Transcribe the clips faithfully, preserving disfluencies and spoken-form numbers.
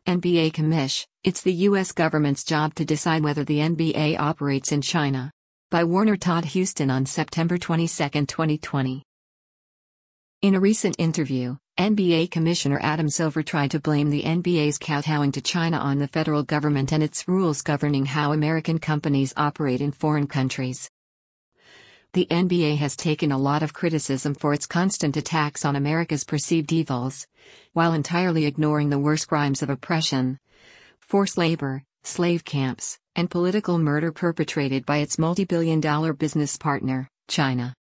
N B A commish, it's the U S government's job to decide whether the N B A operates in China. By Warner Todd Huston on September twenty-second, twenty twenty. In a recent interview, N B A Commissioner Adam Silver tried to blame the N B A's kowtowing to China on the federal government and its rules governing how American companies operate in foreign countries. The N B A has taken a lot of criticism for its constant attacks on America's perceived evils, while entirely ignoring the worst crimes of oppression, forced labor, slave camps, and political murder perpetrated by its multi-billion dollar business partner, China.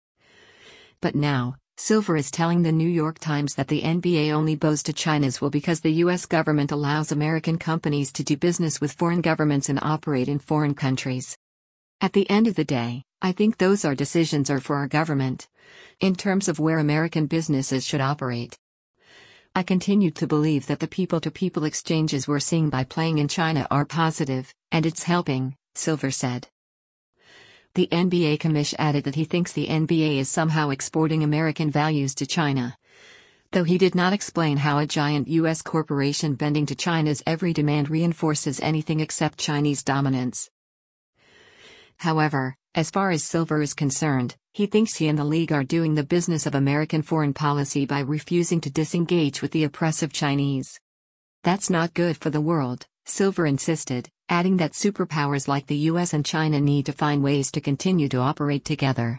But now, Silver is telling the New York Times that the N B A only bows to China's will because the U S government allows American companies to do business with foreign governments and operate in foreign countries. At the end of the day, I think those are decisions are for our government, in terms of where American businesses should operate. I continue to believe that the people-to-people exchanges we're seeing by playing in China are positive, and it's helping, Silver said. The N B A commish added that he thinks the N B A is somehow exporting American values to China, though he did not explain how a giant U S corporation bending to China's every demand reinforces anything except Chinese dominance. However, as far as Silver is concerned, he thinks he and the League are doing the business of American foreign policy by refusing to disengage with the oppressive Chinese. That's not good for the world, Silver insisted, adding that superpowers like the U S and China need to find ways to continue to operate together.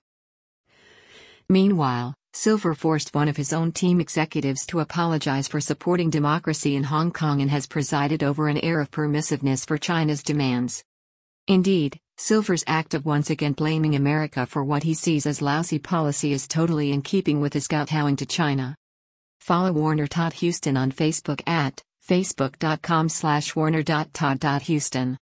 Meanwhile, Silver forced one of his own team executives to apologize for supporting democracy in Hong Kong and has presided over an air of permissiveness for China's demands. Indeed, Silver's act of once again blaming America for what he sees as lousy policy is totally in keeping with his kowtowing to China. Follow Warner Todd Huston on Facebook at facebook dot com slash warner dot todd dot huston.